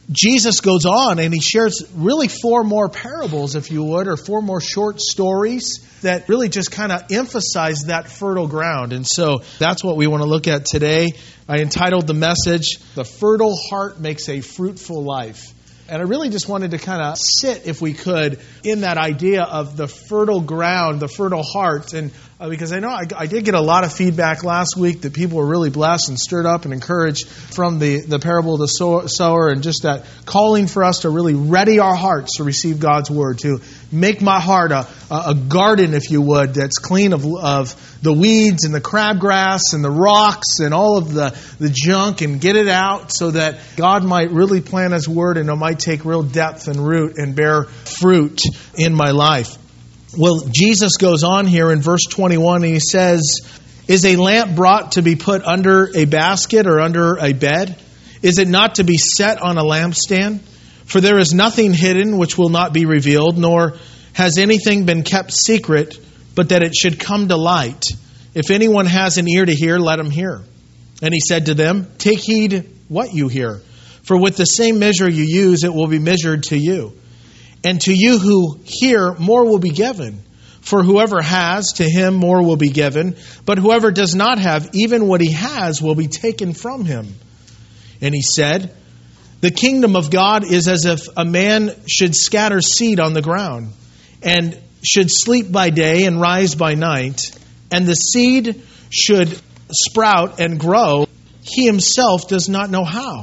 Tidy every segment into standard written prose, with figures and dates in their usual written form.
Jesus goes on and he shares really 4 more parables, if you would, or 4 more short stories that really just kind of emphasize that fertile ground. And so that's what we want to look at today. I entitled the message, "The Fertile Heart Makes a Fruitful Life." And I really just wanted to kind of sit, if we could, in that idea of the fertile ground, the fertile heart. And because I know I did get a lot of feedback last week that people were really blessed and stirred up and encouraged from the parable of the sower, and just that calling for us to really ready our hearts to receive God's word, to make my heart a garden, if you would, that's clean of the weeds and the crabgrass and the rocks and all of the junk, and get it out so that God might really plant His word and it might take real depth and root and bear fruit in my life. Well, Jesus goes on here in verse 21 and he says, "Is a lamp brought to be put under a basket or under a bed? Is it not to be set on a lampstand? For there is nothing hidden which will not be revealed, nor has anything been kept secret, but that it should come to light. If anyone has an ear to hear, let him hear." And he said to them, "Take heed what you hear. For with the same measure you use, it will be measured to you. And to you who hear, more will be given. For whoever has, to him more will be given. But whoever does not have, even what he has will be taken from him." And he said, "The kingdom of God is as if a man should scatter seed on the ground, and should sleep by day and rise by night, and the seed should sprout and grow. He himself does not know how.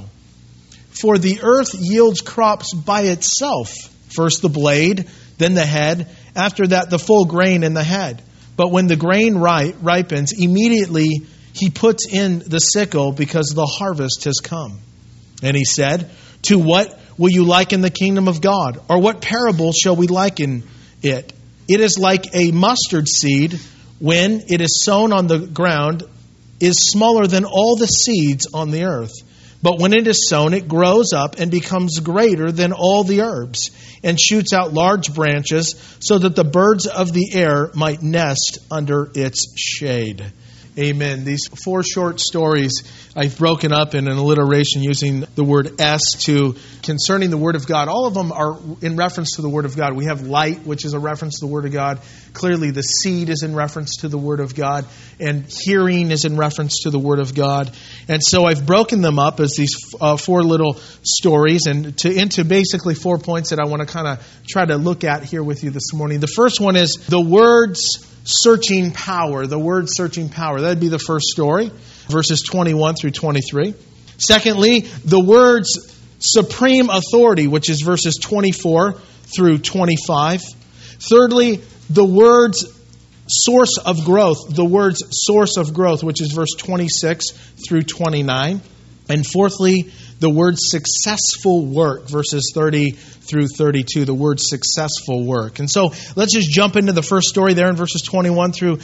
For the earth yields crops by itself, first the blade, then the head, after that the full grain in the head. But when the grain ripens, immediately he puts in the sickle, because the harvest has come." And he said, "To what will you liken the kingdom of God? Or what parable shall we liken it? It is like a mustard seed, when it is sown on the ground, is smaller than all the seeds on the earth. But when it is sown, it grows up and becomes greater than all the herbs, and shoots out large branches, so that the birds of the air might nest under its shade." Amen. These 4 short stories I've broken up in an alliteration using the word "s" concerning the Word of God. All of them are in reference to the Word of God. We have light, which is a reference to the Word of God. Clearly, the seed is in reference to the Word of God. And hearing is in reference to the Word of God. And so I've broken them up as these 4 little stories and into basically 4 points that I want to kind of try to look at here with you this morning. The first one is the Word's searching power. The Word's searching power. That'd be the first story, verses 21 through 23. Secondly, the Word's supreme authority, which is verses 24 through 25. Thirdly, the Word's source of growth. The Word's source of growth, which is verse 26 through 29. And fourthly, the word's successful work, verses 30 through 32, the word's successful work. And so let's just jump into the first story there in verses 21 through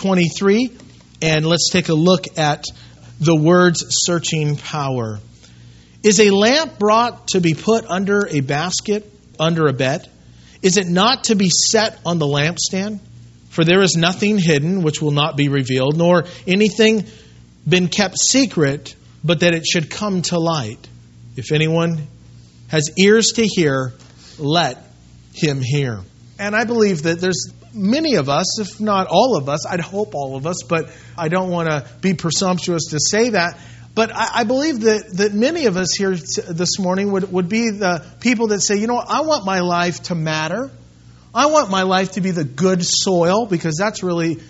23, and let's take a look at the word's searching power. "Is a lamp brought to be put under a basket, under a bed? Is it not to be set on the lampstand? For there is nothing hidden which will not be revealed, nor anything been kept secret, but that it should come to light. If anyone has ears to hear, let him hear." And I believe that there's many of us, if not all of us, I'd hope all of us, but I don't want to be presumptuous to say that. But I believe that many of us here this morning would be the people that say, I want my life to matter. I want my life to be the good soil, because that's really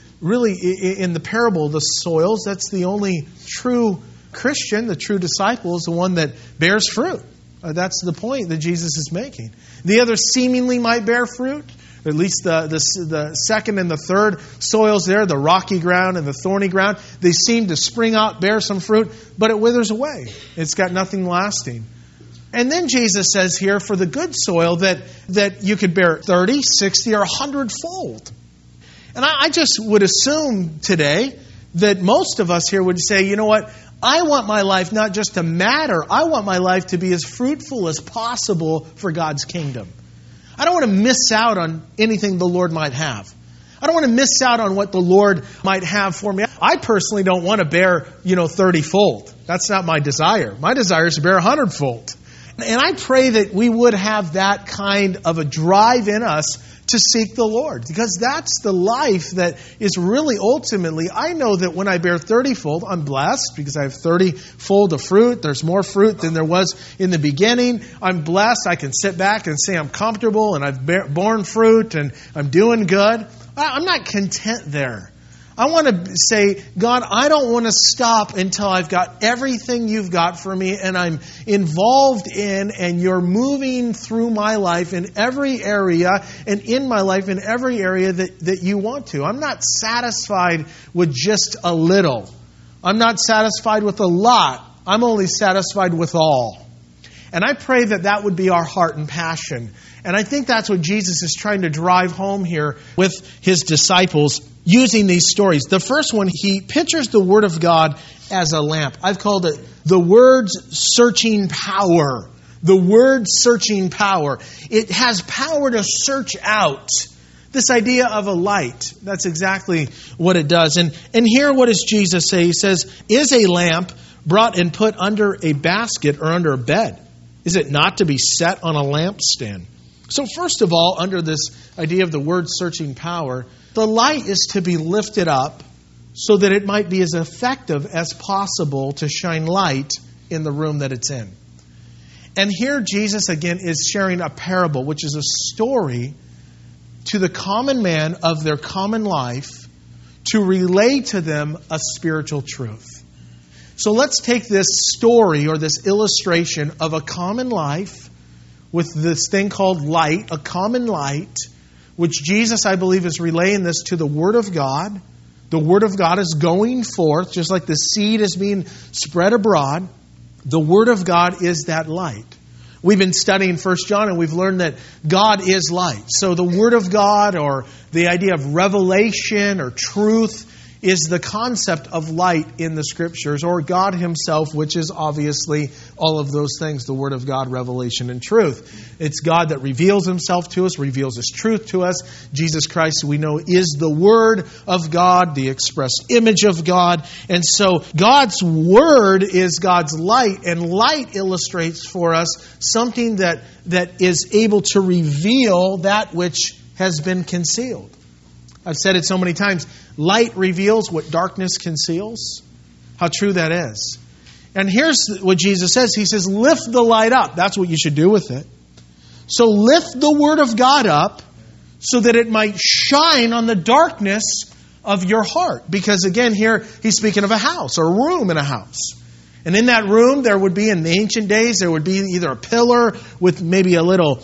in the parable of the soils, that's the only true Christian, the true disciple, is the one that bears fruit. That's the point that Jesus is making. The other seemingly might bear fruit. At least the second and the third soils there, the rocky ground and the thorny ground, they seem to spring out, bear some fruit, but it withers away. It's got nothing lasting. And then Jesus says here, for the good soil, that you could bear 30, 60, or 100-fold. And I just would assume today that most of us here would say, you know what? I want my life not just to matter. I want my life to be as fruitful as possible for God's kingdom. I don't want to miss out on anything the Lord might have. I don't want to miss out on what the Lord might have for me. I personally don't want to bear, 30-fold. That's not my desire. My desire is to bear 100-fold. And I pray that we would have that kind of a drive in us to seek the Lord, because that's the life that is really ultimately, I know that when I bear 30-fold, I'm blessed because I have 30-fold of fruit. There's more fruit than there was in the beginning. I'm blessed. I can sit back and say I'm comfortable and I've borne fruit and I'm doing good. I'm not content there. I want to say, God, I don't want to stop until I've got everything you've got for me and I'm involved in and you're moving through my life in every area and in my life in every area that you want to. I'm not satisfied with just a little. I'm not satisfied with a lot. I'm only satisfied with all. And I pray that that would be our heart and passion. And I think that's what Jesus is trying to drive home here with his disciples using these stories. The first one, he pictures the Word of God as a lamp. I've called it the Word's searching power. The Word's searching power. It has power to search out. This idea of a light. That's exactly what it does. And here, what does Jesus say? He says, is a lamp brought and put under a basket or under a bed? Is it not to be set on a lampstand? So first of all, under this idea of the Word's searching power, the light is to be lifted up so that it might be as effective as possible to shine light in the room that it's in. And here Jesus again is sharing a parable, which is a story to the common man of their common life to relay to them a spiritual truth. So let's take this story or this illustration of a common life with this thing called light, a common light, which Jesus, I believe, is relaying this to the Word of God. The Word of God is going forth, just like the seed is being spread abroad. The Word of God is that light. We've been studying 1 John and we've learned that God is light. So the Word of God, or the idea of revelation or truth, is the concept of light in the Scriptures, or God Himself, which is obviously all of those things, the Word of God, revelation, and truth. It's God that reveals Himself to us, reveals His truth to us. Jesus Christ, we know, is the Word of God, the expressed image of God. And so God's Word is God's light, and light illustrates for us something that is able to reveal that which has been concealed. I've said it so many times. Light reveals what darkness conceals. How true that is. And here's what Jesus says. He says, lift the light up. That's what you should do with it. So lift the Word of God up so that it might shine on the darkness of your heart. Because again, here he's speaking of a house or a room in a house. And in that room, there would be, in the ancient days, there would be either a pillar with maybe a little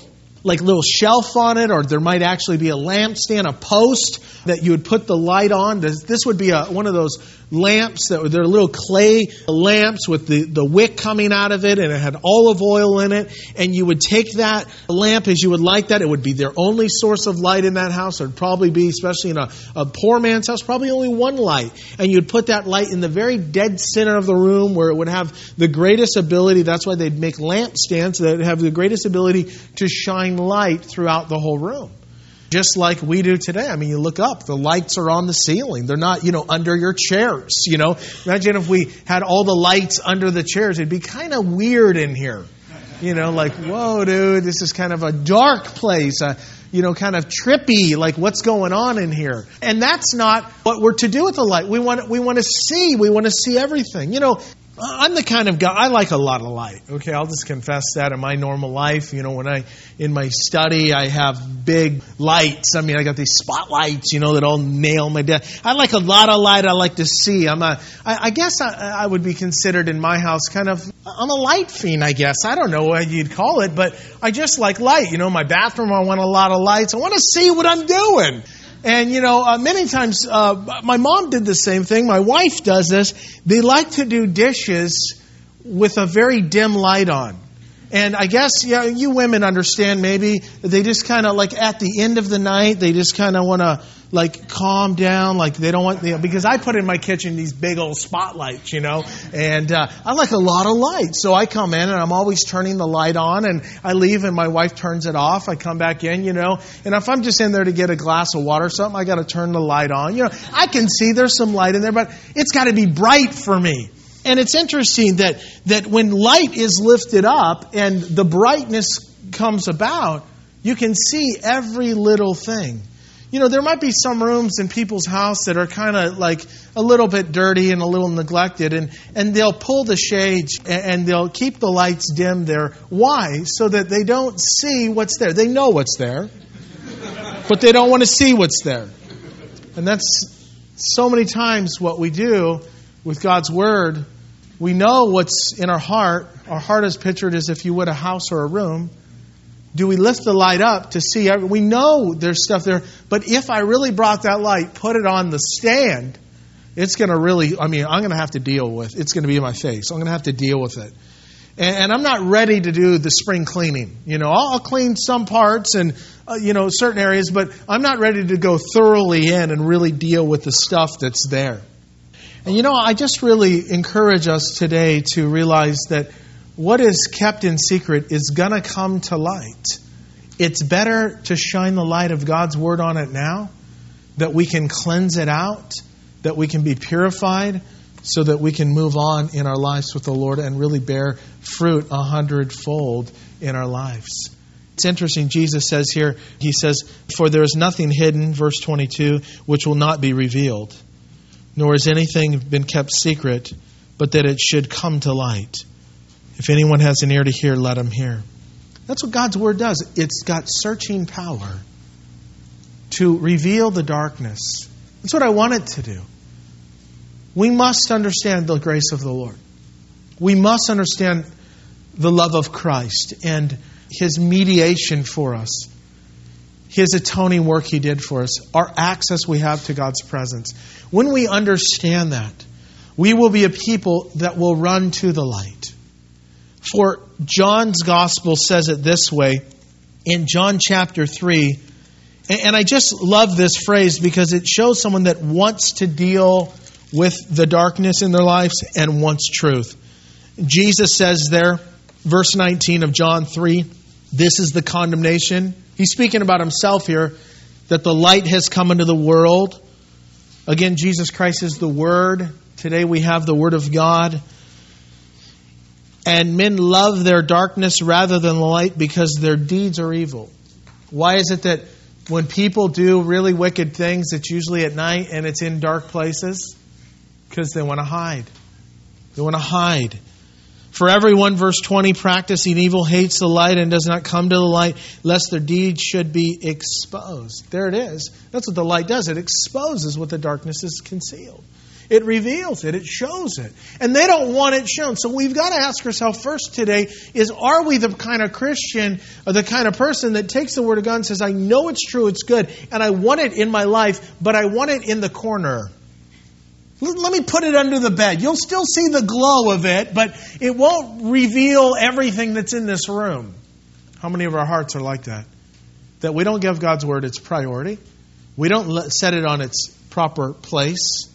shelf on it, or there might actually be a lampstand, a post that you would put the light on. This would be one of those lamps they're little clay lamps with the wick coming out of it, and it had olive oil in it. And you would take that lamp as you would light that. It would be their only source of light in that house. It would probably be, especially in a poor man's house, probably only one light. And you'd put that light in the very dead center of the room where it would have the greatest ability. That's why they'd make lampstands that have the greatest ability to shine light throughout the whole room. Just like we do today. I mean, you look up, the lights are on the ceiling. They're not, under your chairs, Imagine if we had all the lights under the chairs. It'd be kind of weird in here. Like, whoa, dude, this is kind of a dark place. Kind of trippy, like what's going on in here. And that's not what we're to do with the light. We want to see everything. I'm the kind of guy, I like a lot of light. Okay, I'll just confess that in my normal life. When in my study, I have big lights. I mean, I got these spotlights, that all nail my desk. I like a lot of light. I like to see. I guess I would be considered in my house I'm a light fiend, I guess. I don't know what you'd call it, but I just like light. My bathroom, I want a lot of lights. I want to see what I'm doing. And, many times, my mom did the same thing. My wife does this. They like to do dishes with a very dim light on. And I guess, you women understand maybe. They just kind of at the end of the night, they just kind of want to calm down. They don't want, because I put in my kitchen these big old spotlights, and I like a lot of light. So I come in and I'm always turning the light on, and I leave and my wife turns it off. I come back in, and if I'm just in there to get a glass of water or something, I got to turn the light on. I can see there's some light in there, but it's got to be bright for me. And it's interesting that when light is lifted up and the brightness comes about, you can see every little thing. You know, there might be some rooms in people's house that are kind of like a little bit dirty and a little neglected, and they'll pull the shades and they'll keep the lights dim there. Why? So that they don't see what's there. They know what's there, but they don't want to see what's there. And that's so many times what we do with God's Word. We know what's in our heart. Our heart is pictured as if you would a house or a room. Do we lift the light up to see? We know there's stuff there, but if I really brought that light, put it on the stand, it's going to really, I'm going to have to deal with it. It's going to be in my face. I'm going to have to deal with it. And I'm not ready to do the spring cleaning. You know, I'll clean some parts and, certain areas, but I'm not ready to go thoroughly in and really deal with the stuff that's there. And, I just really encourage us today to realize that what is kept in secret is going to come to light. It's better to shine the light of God's Word on it now, that we can cleanse it out, that we can be purified, so that we can move on in our lives with the Lord and really bear fruit 100-fold in our lives. It's interesting, Jesus says here, He says, "For there is nothing hidden," verse 22, "which will not be revealed, nor has anything been kept secret, but that it should come to light. If anyone has an ear to hear, let him hear." That's what God's Word does. It's got searching power to reveal the darkness. That's what I want it to do. We must understand the grace of the Lord. We must understand the love of Christ and His mediation for us, His atoning work He did for us, our access we have to God's presence. When we understand that, we will be a people that will run to the light. For John's Gospel says it this way in John chapter 3. And I just love this phrase because it shows someone that wants to deal with the darkness in their lives and wants truth. Jesus says there, verse 19 of John 3, "This is the condemnation." He's speaking about Himself here, that the light has come into the world. Again, Jesus Christ is the Word. Today we have the Word of God. "And men love their darkness rather than the light because their deeds are evil." Why is it that when people do really wicked things, it's usually at night and it's in dark places? Because they want to hide. They want to hide. "For everyone," verse 20, "practicing evil hates the light and does not come to the light, lest their deeds should be exposed." There it is. That's what the light does. It exposes what the darkness is concealed. It reveals it. It shows it. And they don't want it shown. So we've got to ask ourselves first today is, are we the kind of Christian or the kind of person that takes the Word of God and says, I know it's true, it's good, and I want it in my life, but I want it in the corner. Let me put it under the bed. You'll still see the glow of it, but it won't reveal everything that's in this room. How many of our hearts are like that? That we don't give God's Word its priority. We don't set it on its proper place.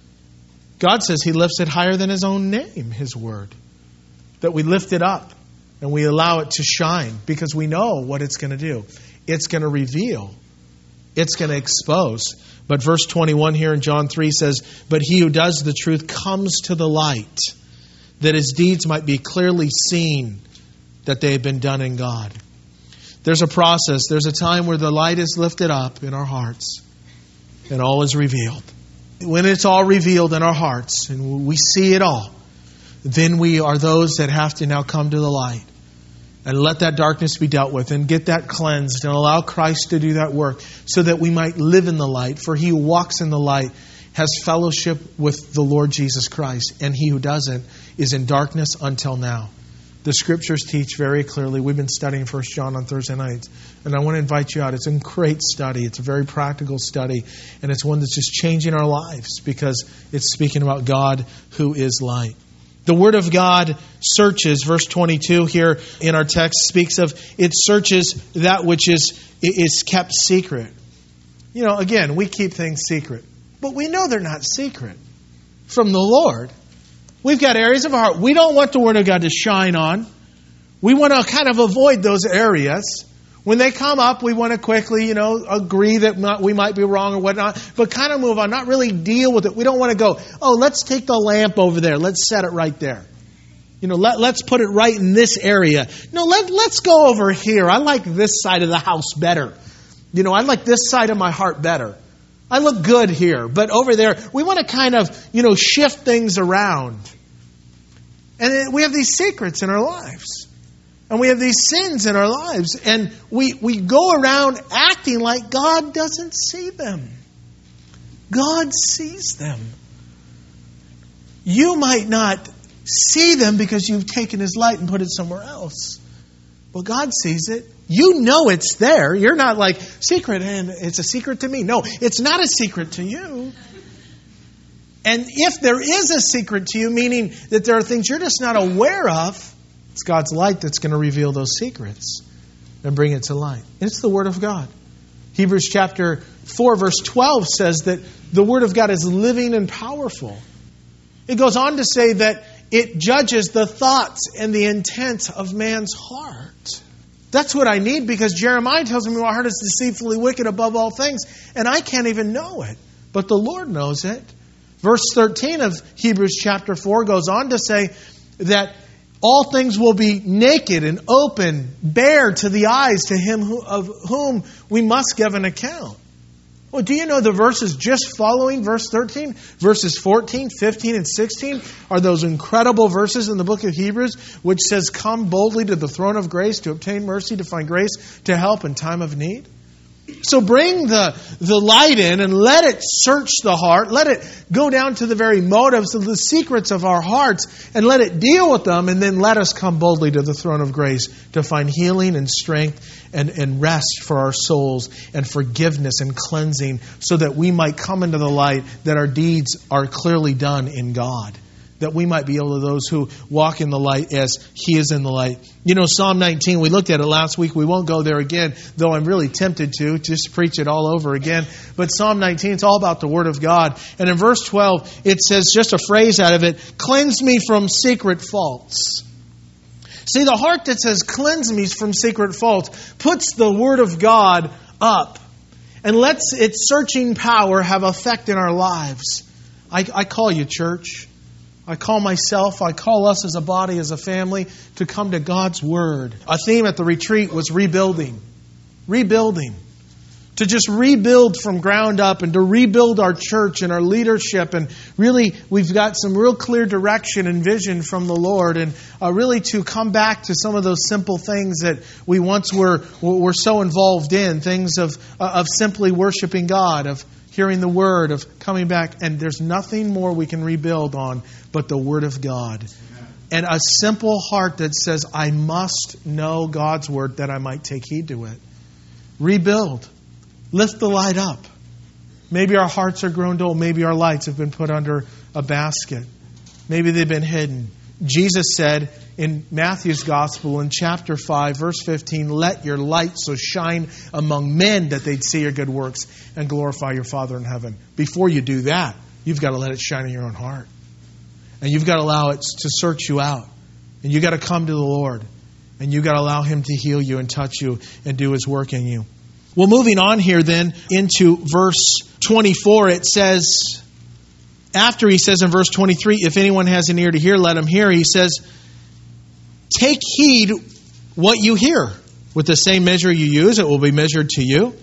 God says He lifts it higher than His own name, His Word. That we lift it up and we allow it to shine because we know what it's going to do. It's going to reveal. It's going to expose. But verse 21 here in John 3 says, "But he who does the truth comes to the light, that his deeds might be clearly seen, that they have been done in God." There's a process. There's a time where the light is lifted up in our hearts and all is revealed. When it's all revealed in our hearts and we see it all, then we are those that have to now come to the light and let that darkness be dealt with and get that cleansed and allow Christ to do that work so that we might live in the light. For he who walks in the light has fellowship with the Lord Jesus Christ, and he who doesn't is in darkness until now. The Scriptures teach very clearly. We've been studying 1 John on Thursday nights, and I want to invite you out. It's a great study. It's a very practical study, and it's one that's just changing our lives because it's speaking about God who is light. The Word of God searches, verse 22 here in our text speaks of, it searches that which is kept secret. You know, again, we keep things secret, but we know they're not secret from the Lord. We've got areas of our heart we don't want the Word of God to shine on. We want to kind of avoid those areas. When they come up, we want to quickly, agree that we might be wrong or whatnot, but kind of move on, not really deal with it. We don't want to go, let's take the lamp over there. Let's set it right there. Let's put it right in this area. No, let's go over here. I like this side of the house better. I like this side of my heart better. I look good here, but over there, we want to kind of, shift things around. And we have these secrets in our lives. And we have these sins in our lives. And we go around acting like God doesn't see them. God sees them. You might not see them because you've taken His light and put it somewhere else. Well, God sees it. You know it's there. You're not like, secret, and it's a secret to me. No, it's not a secret to you. And if there is a secret to you, meaning that there are things you're just not aware of, it's God's light that's going to reveal those secrets and bring it to light. It's the Word of God. Hebrews chapter 4, verse 12 says that the Word of God is living and powerful. It goes on to say that it judges the thoughts and the intent of man's heart. That's what I need, because Jeremiah tells me my heart is deceitfully wicked above all things, and I can't even know it. But the Lord knows it. Verse 13 of Hebrews chapter 4 goes on to say that all things will be naked and open, bare to the eyes to Him of whom we must give an account. Well, do you know the verses just following verse 13? Verses 14, 15, and 16 are those incredible verses in the book of Hebrews, which says, "Come boldly to the throne of grace to obtain mercy, to find grace to help in time of need." So bring the light in and let it search the heart. Let it go down to the very motives of the secrets of our hearts and let it deal with them. And then let us come boldly to the throne of grace to find healing and strength and rest for our souls and forgiveness and cleansing, so that we might come into the light, that our deeds are clearly done in God. That we might be able to those who walk in the light as He is in the light. Psalm 19, we looked at it last week. We won't go there again, though I'm really tempted to just preach it all over again. But Psalm 19, it's all about the Word of God. And in verse 12, it says, just a phrase out of it, "Cleanse me from secret faults." See, the heart that says, "Cleanse me from secret faults," puts the Word of God up and lets its searching power have effect in our lives. I call you, church. I call myself, I call us as a body, as a family, to come to God's Word. A theme at the retreat was rebuilding. Rebuilding. To just rebuild from ground up and to rebuild our church and our leadership. And really, we've got some real clear direction and vision from the Lord. And really to come back to some of those simple things that we once were so involved in. Things of simply worshiping God, of hearing the Word, of coming back. And there's nothing more we can rebuild on but the Word of God. And a simple heart that says, I must know God's Word that I might take heed to it. Rebuild. Lift the light up. Maybe our hearts are grown dull. Maybe our lights have been put under a basket. Maybe they've been hidden. Jesus said in Matthew's Gospel in chapter 5, verse 15, "Let your light so shine among men that they'd see your good works and glorify your Father in heaven." Before you do that, you've got to let it shine in your own heart. And you've got to allow it to search you out. And you've got to come to the Lord. And you've got to allow Him to heal you and touch you and do His work in you. Well, moving on here then into verse 24, it says, after he says in verse 23, "If anyone has an ear to hear, let him hear." He says, "Take heed what you hear. With the same measure you use, it will be measured to you.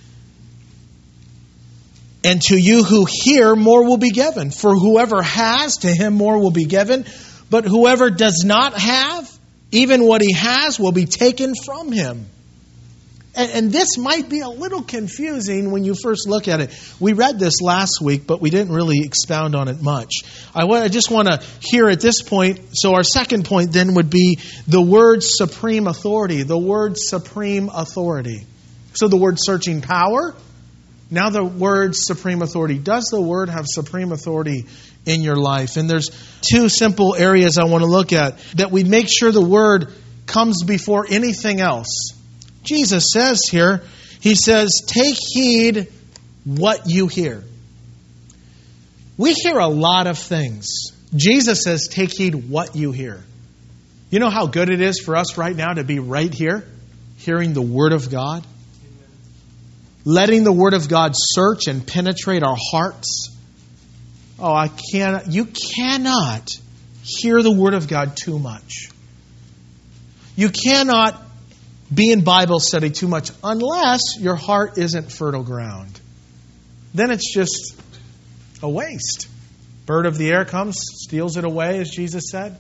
And to you who hear, more will be given. For whoever has, to him more will be given. But whoever does not have, even what he has will be taken from him." And this might be a little confusing when you first look at it. We read this last week, but we didn't really expound on it much. I just want to hear at this point, so our second point then would be the word supreme authority. The word supreme authority. So the word searching power, now the word supreme authority. Does the Word have supreme authority in your life? And there's two simple areas I want to look at, that we make sure the Word comes before anything else. Jesus says here, He says, "Take heed what you hear." We hear a lot of things. Jesus says, "Take heed what you hear." You know how good it is for us right now to be right here? hearing the Word of God? Letting the Word of God search and penetrate our hearts? Oh, you cannot hear the Word of God too much. You cannot be in Bible study too much unless your heart isn't fertile ground. Then it's just a waste. Bird of the air comes, steals it away, as Jesus said.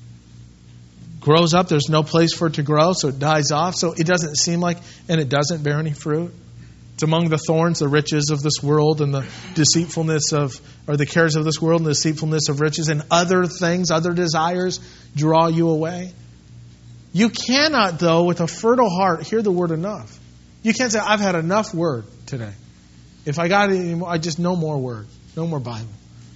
Grows up, there's no place for it to grow, so it dies off. So it doesn't seem like, and it doesn't bear any fruit. It's among the thorns, the riches of this world, and the deceitfulness or the cares of this world, and the deceitfulness of riches, and other things, other desires draw you away. You cannot, though, with a fertile heart, hear the Word enough. You can't say, I've had enough Word today. If I got it anymore, I just no more Word, no more Bible,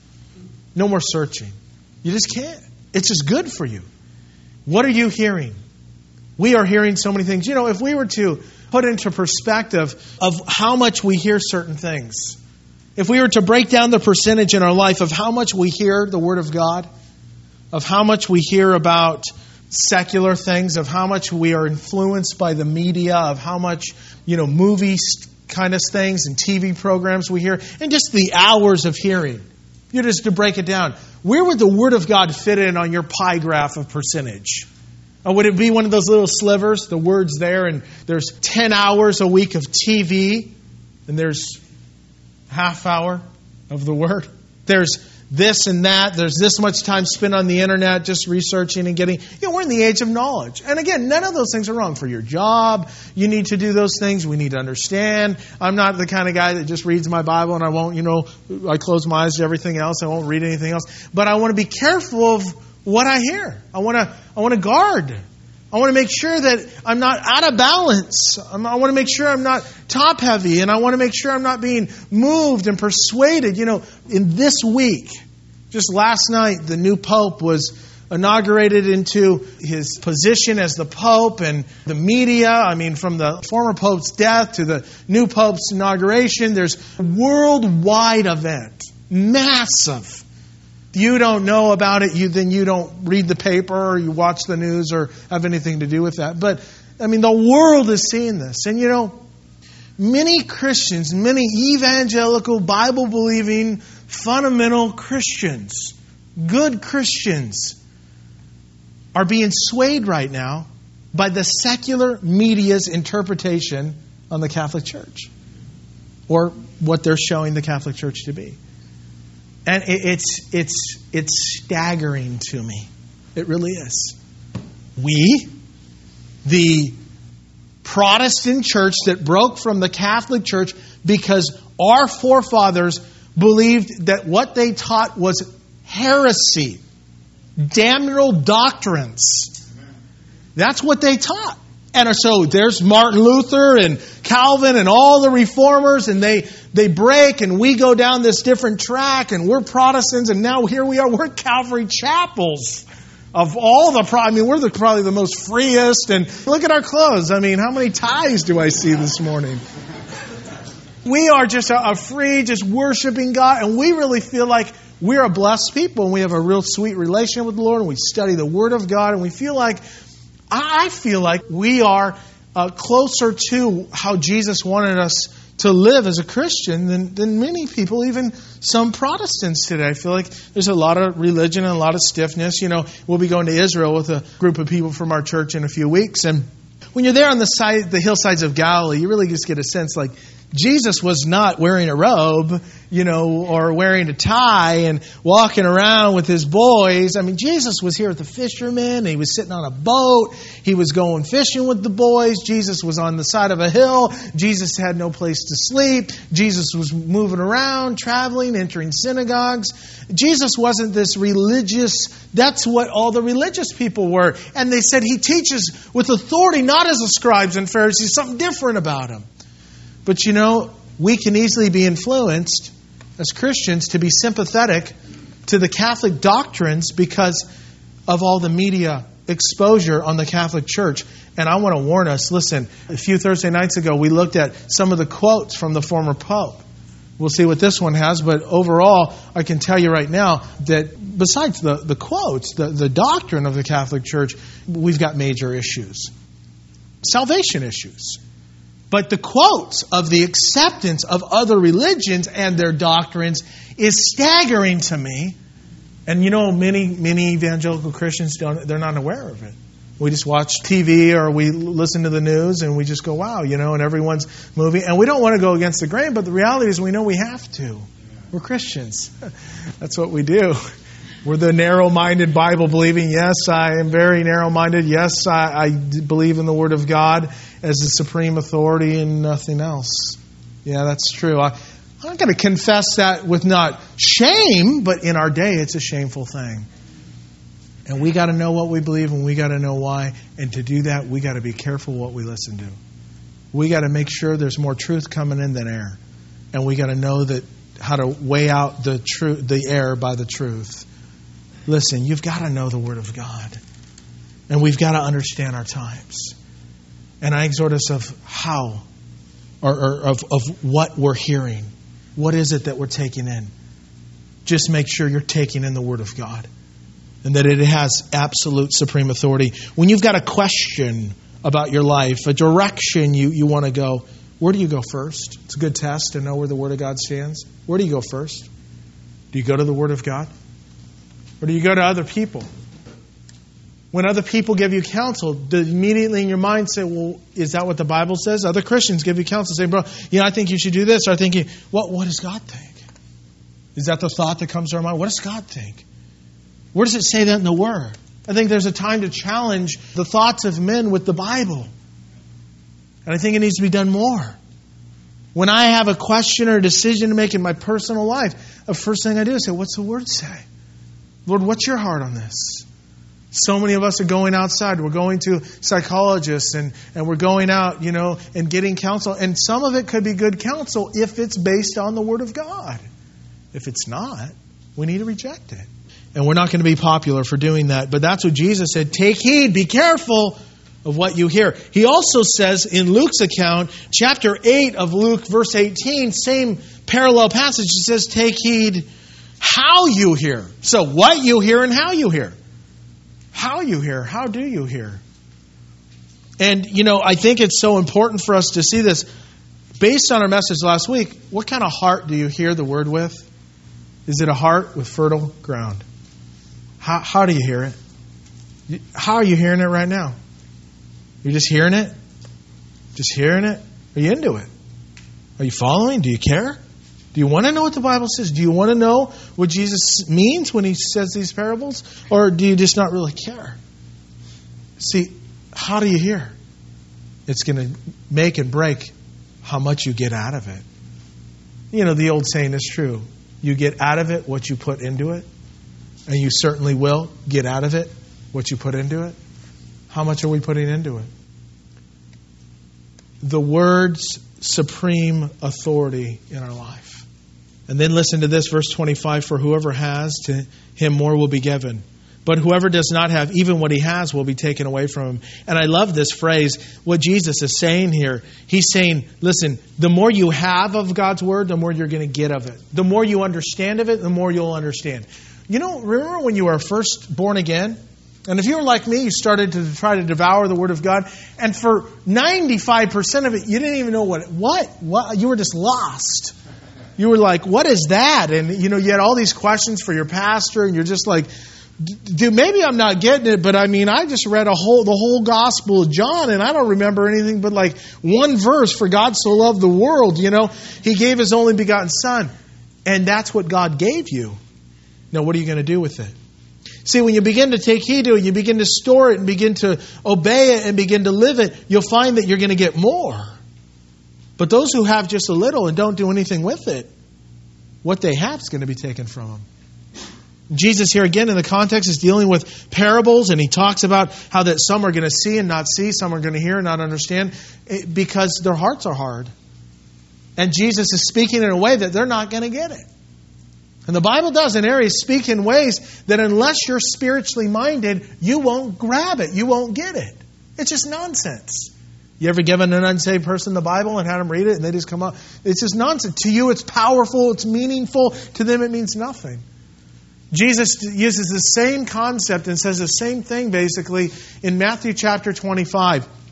no more searching. You just can't. It's just good for you. What are you hearing? We are hearing so many things. If we were to put into perspective of how much we hear certain things, if we were to break down the percentage in our life of how much we hear the Word of God, of how much we hear about secular things, of how much we are influenced by the media, of how much, movies kind of things and TV programs we hear, and just the hours of hearing. Just to break it down, where would the Word of God fit in on your pie graph of percentage? Or would it be one of those little slivers, the Word's there, and there's 10 hours a week of TV, and there's half hour of the Word? There's this and that. There's this much time spent on the internet just researching and getting... we're in the age of knowledge. And again, none of those things are wrong. For your job, you need to do those things. We need to understand. I'm not the kind of guy that just reads my Bible and I won't, I close my eyes to everything else. I won't read anything else. But I want to be careful of what I hear. I want to guard. I want to make sure that I'm not out of balance. I want to make sure I'm not top heavy. And I want to make sure I'm not being moved and persuaded. In this week, just last night, the new Pope was inaugurated into his position as the Pope, and the media, from the former Pope's death to the new Pope's inauguration, there's a worldwide event. Massive. If you don't know about it, then you don't read the paper or you watch the news or have anything to do with that. But, the world is seeing this. And, many Christians, many evangelical, Bible-believing, fundamental Christians, good Christians, are being swayed right now by the secular media's interpretation on the Catholic Church, or what they're showing the Catholic Church to be. And it's staggering to me. It really is. We, the Protestant church that broke from the Catholic Church because our forefathers believed that what they taught was heresy, damnable doctrines. That's what they taught. And so there's Martin Luther and Calvin and all the reformers, and they break, and we go down this different track, and we're Protestants, and now here we are, we're Calvary Chapels. Of all the, we're probably the most freest, and look at our clothes. How many ties do I see this morning? We are just a free, just worshiping God, and we really feel like we're a blessed people, and we have a real sweet relationship with the Lord, and we study the Word of God, and we feel like, I feel like we are closer to how Jesus wanted us to live as a Christian than many people, even some Protestants today. I feel like there's a lot of religion and a lot of stiffness. We'll be going to Israel with a group of people from our church in a few weeks. And when you're there on the hillsides of Galilee, you really just get a sense like Jesus was not wearing a robe, or wearing a tie and walking around with his boys. Jesus was here with the fishermen. He was sitting on a boat. He was going fishing with the boys. Jesus was on the side of a hill. Jesus had no place to sleep. Jesus was moving around, traveling, entering synagogues. Jesus wasn't this religious. That's what all the religious people were. And they said he teaches with authority, not as the scribes and Pharisees, something different about him. But we can easily be influenced as Christians to be sympathetic to the Catholic doctrines because of all the media exposure on the Catholic Church. And I want to warn us, listen, a few Thursday nights ago, we looked at some of the quotes from the former Pope. We'll see what this one has, but overall, I can tell you right now that besides the quotes, the doctrine of the Catholic Church, we've got major issues. salvation issues. But the quotes of the acceptance of other religions and their doctrines is staggering to me. And many evangelical Christians they're not aware of it. We just watch TV or we listen to the news and we just go, wow, and everyone's moving. And we don't want to go against the grain, but the reality is we know we have to. We're Christians. That's what we do. We're the narrow-minded, Bible-believing. Yes, I am very narrow-minded. Yes, I believe in the Word of God as the supreme authority and nothing else. Yeah, that's true. I'm not going to confess that with not shame, but in our day, it's a shameful thing. And we got to know what we believe, and we got to know why. And to do that, we got to be careful what we listen to. We got to make sure there's more truth coming in than error, and we got to know that how to weigh out the error by the truth. Listen, you've got to know the Word of God. And we've got to understand our times. And I exhort us of how, or of what we're hearing. What is it that we're taking in? Just make sure you're taking in the Word of God. And that it has absolute supreme authority. When you've got a question about your life, a direction you want to go, where do you go first? It's a good test to know where the Word of God stands. Where do you go first? Do you go to the Word of God? Or do you go to other people? When other people give you counsel, do you immediately in your mind say, well, is that what the Bible says? Other Christians give you counsel, say, bro, I think you should do this. Or I think, what does God think? Is that the thought that comes to our mind? What does God think? Where does it say that in the Word? I think there's a time to challenge the thoughts of men with the Bible. And I think it needs to be done more. When I have a question or a decision to make in my personal life, the first thing I do is say, what's the Word say? Lord, what's your heart on this? So many of us are going outside. We're going to psychologists and we're going out, and getting counsel. And some of it could be good counsel if it's based on the Word of God. If it's not, we need to reject it. And we're not going to be popular for doing that. But that's what Jesus said. Take heed, be careful of what you hear. He also says in Luke's account, chapter 8 of Luke, verse 18, same parallel passage, it says, take heed how you hear. So what you hear and how you hear. How you hear. How do you hear? And, I think it's so important for us to see this. Based on our message last week, what kind of heart do you hear the Word with? Is it a heart with fertile ground? How do you hear it? How are you hearing it right now? You're just hearing it? Just hearing it? Are you into it? Are you following? Do you care? Do you want to know what the Bible says? Do you want to know what Jesus means when He says these parables? Or do you just not really care? See, how do you hear? It's going to make and break how much you get out of it. The old saying is true. You get out of it what you put into it. And you certainly will get out of it what you put into it. How much are we putting into it? The Word's supreme authority in our life. And then listen to this, verse 25. For whoever has, to him more will be given. But whoever does not have, even what he has will be taken away from him. And I love this phrase, what Jesus is saying here. He's saying, listen, the more you have of God's Word, the more you're going to get of it. The more you understand of it, the more you'll understand. Remember when you were first born again? And if you were like me, you started to try to devour the Word of God. And for 95% of it, you didn't even know what? You were just lost. You were like, what is that? And, you had all these questions for your pastor. And you're just like, dude, maybe I'm not getting it. But I just read the whole Gospel of John. And I don't remember anything but like one verse. For God so loved the world, He gave His only begotten Son. And that's what God gave you. Now, what are you going to do with it? See, when you begin to take heed to it, you begin to store it and begin to obey it and begin to live it, you'll find that you're going to get more. But those who have just a little and don't do anything with it, what they have is going to be taken from them. Jesus here again in the context is dealing with parables, and He talks about how that some are going to see and not see, some are going to hear and not understand, because their hearts are hard. And Jesus is speaking in a way that they're not going to get it. And the Bible does in areas speak in ways that unless you're spiritually minded, you won't grab it. You won't get it. It's just nonsense. You ever given an unsaved person the Bible and had them read it and they just come up? It's just nonsense. To you it's powerful, it's meaningful. To them it means nothing. Jesus uses the same concept and says the same thing basically in Matthew chapter 25.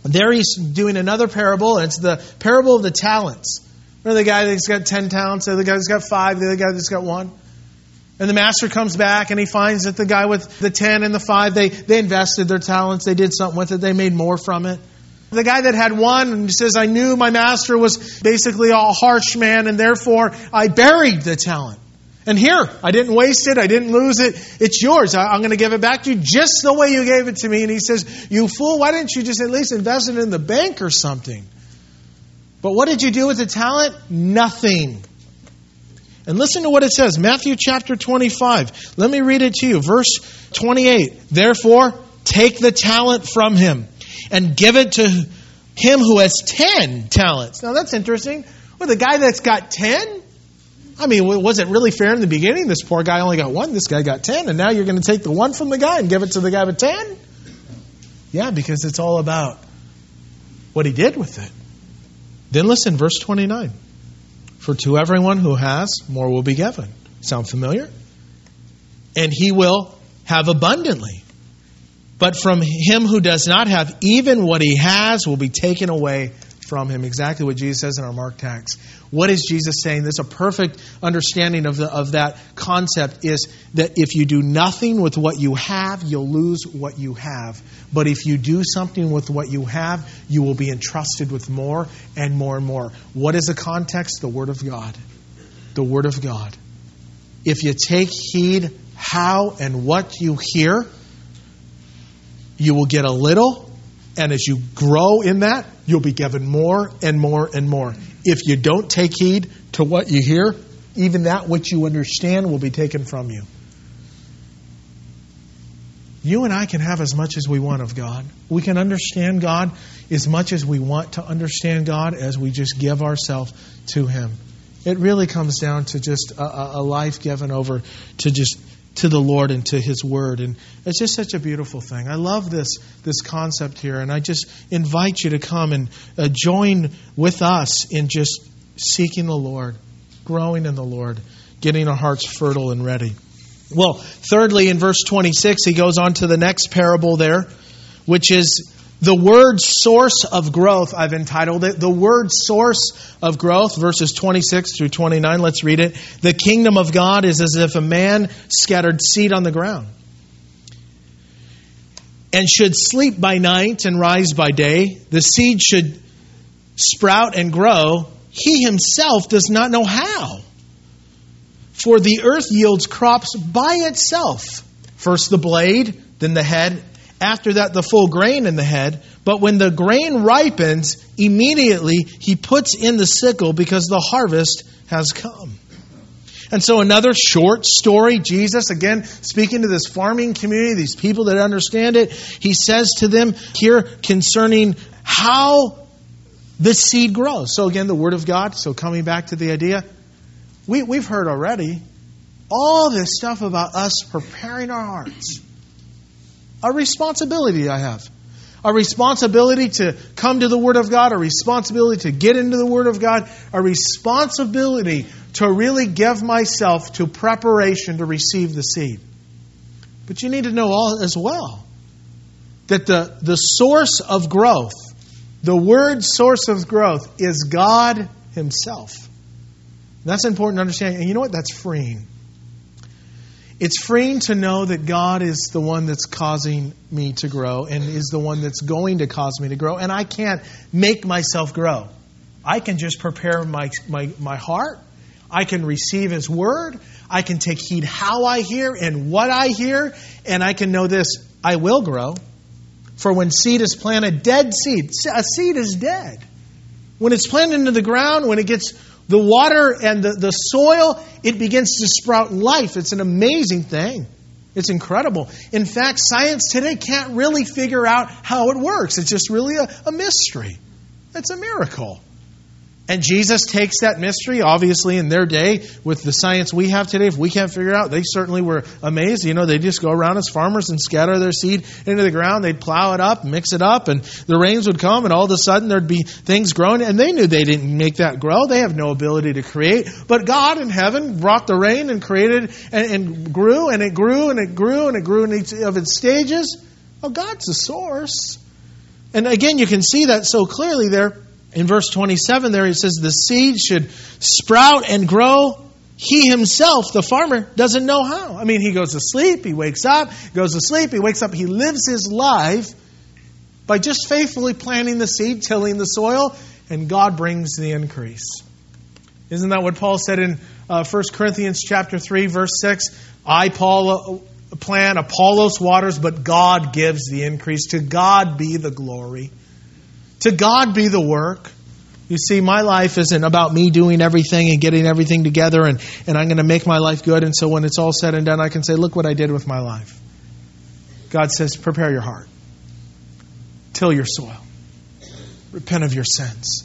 There he's doing another parable, and it's the parable of the talents. Remember the guy that's got 10 talents, the other guy that's got 5, the other guy that's got 1? And the master comes back and he finds that the guy with the 10 and the 5, they invested their talents, they did something with it, they made more from it. The guy that had 1 and says, I knew my master was basically a harsh man, and therefore I buried the talent. And here, I didn't waste it, I didn't lose it, it's yours. I'm going to give it back to you just the way you gave it to me. And he says, you fool, why didn't you just at least invest it in the bank or something? But what did you do with the talent? Nothing. And listen to what it says, Matthew chapter 25. Let me read it to you. Verse 28. Therefore, take the talent from him and give it to him who has 10 talents. Now that's interesting. Well, the guy that's got 10? I mean, was it really fair in the beginning? This poor guy only got 1, this guy got 10, and now you're going to take the 1 from the guy and give it to the guy with 10? Yeah, because it's all about what he did with it. Then listen, verse 29. For to everyone who has, more will be given. Sound familiar? And he will have abundantly. But from him who does not have, even what he has will be taken away from him. Exactly what Jesus says in our Mark text. What is Jesus saying? There's a perfect understanding of that concept is that if you do nothing with what you have, you'll lose what you have. But if you do something with what you have, you will be entrusted with more and more and more. What is the context? The Word of God. The Word of God. If you take heed how and what you hear, you will get a little, and as you grow in that, you'll be given more and more and more. If you don't take heed to what you hear, even that which you understand will be taken from you. You and I can have as much as we want of God. We can understand God as much as we want to understand God as we just give ourselves to Him. It really comes down to just a life given over to the Lord and to His Word. And it's just such a beautiful thing. I love this concept here. And I just invite you to come and join with us in just seeking the Lord, growing in the Lord, getting our hearts fertile and ready. Well, thirdly, in verse 26, he goes on to the next parable there, which is the word source of growth. I've entitled it, the word source of growth, verses 26 through 29. Let's read it. The kingdom of God is as if a man scattered seed on the ground and should sleep by night and rise by day. The seed should sprout and grow. He himself does not know how. For the earth yields crops by itself. First the blade, then the head. After that, the full grain in the head. But when the grain ripens, immediately he puts in the sickle because the harvest has come. And so another short story, Jesus, again, speaking to this farming community, these people that understand it, he says to them here concerning how the seed grows. So again, the Word of God. So coming back to the idea, we've heard already all this stuff about us preparing our hearts. A responsibility I have. A responsibility to come to the Word of God. A responsibility to get into the Word of God. A responsibility to really give myself to preparation to receive the seed. But you need to know all as well that the source of growth, the word source of growth is God Himself. And that's important to understand. And you know what? That's freeing. It's freeing to know that God is the one that's causing me to grow and is the one that's going to cause me to grow. And I can't make myself grow. I can just prepare my heart. I can receive His Word. I can take heed how I hear and what I hear. And I can know this, I will grow. For when seed is planted, dead seed. A seed is dead. When it's planted into the ground, when it gets the water and the soil, it begins to sprout life. It's an amazing thing. It's incredible. In fact, science today can't really figure out how it works. It's just really a mystery. It's a miracle. And Jesus takes that mystery, obviously in their day, with the science we have today, if we can't figure it out, they certainly were amazed. You know, they just go around as farmers and scatter their seed into the ground. They'd plow it up, mix it up, and the rains would come, and all of a sudden there'd be things growing. And they knew they didn't make that grow. They have no ability to create. But God in heaven brought the rain and created and grew, and it grew, and it grew, and it grew in each of its stages. Well, God's the source. And again, you can see that so clearly there. In verse 27 there, it says the seed should sprout and grow. He himself, the farmer, doesn't know how. I mean, he goes to sleep, he wakes up, goes to sleep, he wakes up. He lives his life by just faithfully planting the seed, tilling the soil, and God brings the increase. Isn't that what Paul said in 1 Corinthians chapter 3, verse 6? I, Paul, plant, Apollos waters, but God gives the increase. To God be the glory. To God be the work. You see, my life isn't about me doing everything and getting everything together and I'm going to make my life good. And so when it's all said and done, I can say, look what I did with my life. God says, prepare your heart. Till your soil. Repent of your sins.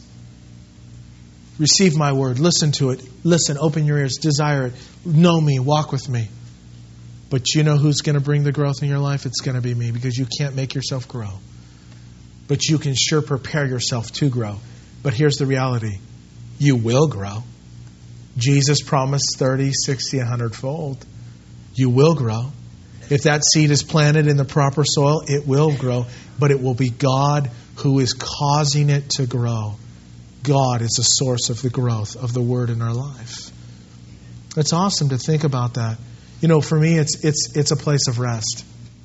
Receive my word. Listen to it. Listen, open your ears. Desire it. Know me. Walk with me. But you know who's going to bring the growth in your life? It's going to be me, because you can't make yourself grow. But you can sure prepare yourself to grow. But here's the reality. You will grow. Jesus promised 30, 60, 100-fold. You will grow. If that seed is planted in the proper soil, it will grow. But it will be God who is causing it to grow. God is the source of the growth of the Word in our life. It's awesome to think about that. You know, for me, it's a place of rest.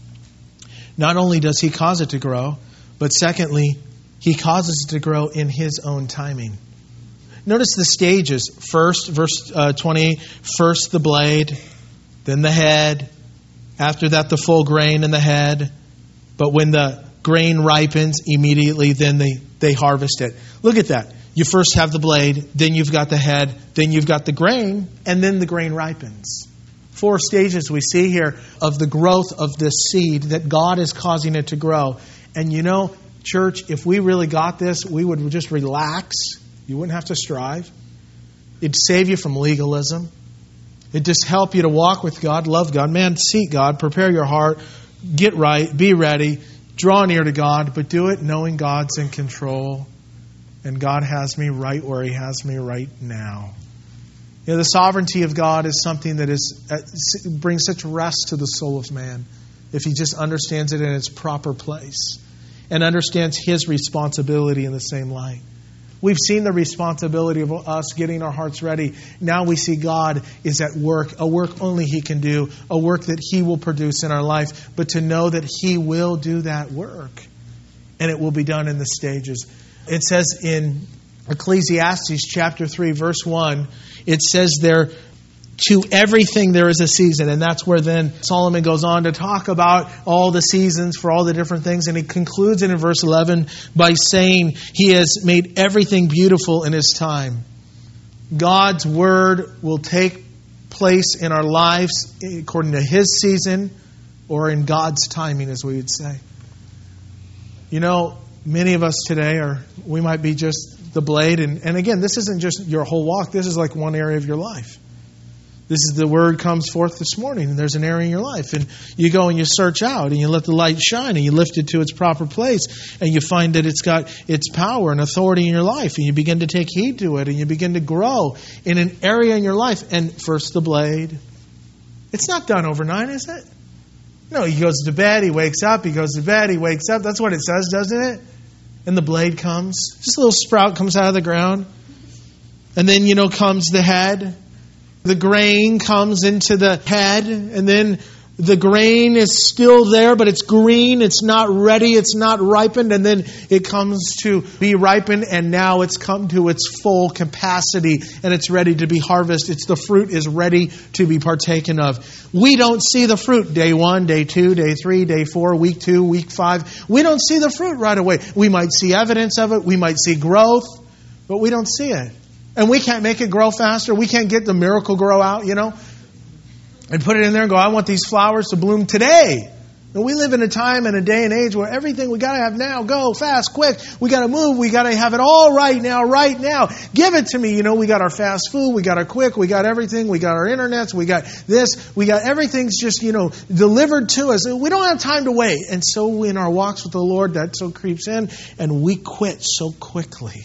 Not only does He cause it to grow, but secondly, He causes it to grow in His own timing. Notice the stages. First, verse 20, first the blade, then the head. After that, the full grain in the head. But when the grain ripens, immediately then they harvest it. Look at that. You first have the blade, then you've got the head, then you've got the grain, and then the grain ripens. 4 stages we see here of the growth of this seed that God is causing it to grow. And you know, church, if we really got this, we would just relax. You wouldn't have to strive. It'd save you from legalism. It'd just help you to walk with God, love God. Man, seek God, prepare your heart, get right, be ready, draw near to God, but do it knowing God's in control. And God has me right where He has me right now. You know, the sovereignty of God is something that brings such rest to the soul of man if he just understands it in its proper place and understands his responsibility in the same light. We've seen the responsibility of us getting our hearts ready. Now we see God is at work, a work only He can do, a work that He will produce in our life, but to know that He will do that work and it will be done in the stages. It says in Ecclesiastes chapter 3, verse 1, it says there, to everything there is a season. And that's where then Solomon goes on to talk about all the seasons for all the different things. And he concludes it in verse 11 by saying He has made everything beautiful in His time. God's Word will take place in our lives according to His season or in God's timing, as we would say. You know, many of us today we might be just the blade. And again, this isn't just your whole walk. This is like one area of your life. This is the word comes forth this morning, and there's an area in your life. And you go and you search out, and you let the light shine, and you lift it to its proper place, and you find that it's got its power and authority in your life, and you begin to take heed to it, and you begin to grow in an area in your life. And first the blade. It's not done overnight, is it? No, he goes to bed, he wakes up, he goes to bed, he wakes up. That's what it says, doesn't it? And the blade comes. Just a little sprout comes out of the ground. And then, comes the head. The grain comes into the head, and then the grain is still there, but it's green, it's not ready, it's not ripened, and then it comes to be ripened, and now it's come to its full capacity, and it's ready to be harvested. The fruit is ready to be partaken of. We don't see the fruit day 1, day 2, day 3, day 4, week 2, week 5. We don't see the fruit right away. We might see evidence of it, we might see growth, but we don't see it. And we can't make it grow faster. We can't get the miracle grow out, and put it in there and go, I want these flowers to bloom today. And we live in a time and a day and age where everything we got to have now, go fast, quick. We got to move. We got to have it all right now. Give it to me. We got our fast food. We got our quick. We got everything. We got our internets. We got this. We got everything's just, delivered to us. We don't have time to wait. And so in our walks with the Lord, that so creeps in, and we quit so quickly.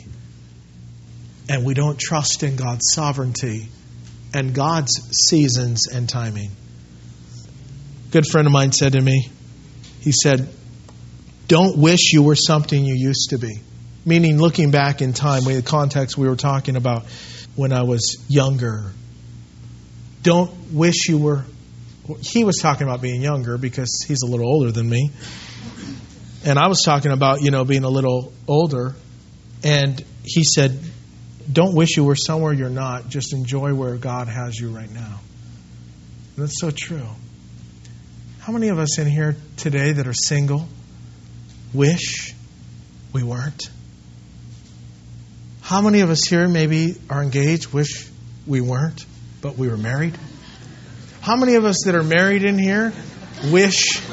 And we don't trust in God's sovereignty and God's seasons and timing. A good friend of mine said to me, he said, don't wish you were something you used to be. Meaning looking back in time, the context we were talking about when I was younger. Don't wish you were... He was talking about being younger because he's a little older than me. And I was talking about, being a little older. And he said, don't wish you were somewhere you're not. Just enjoy where God has you right now. And that's so true. How many of us in here today that are single wish we weren't? How many of us here maybe are engaged, wish we weren't, but we were married? How many of us that are married in here wish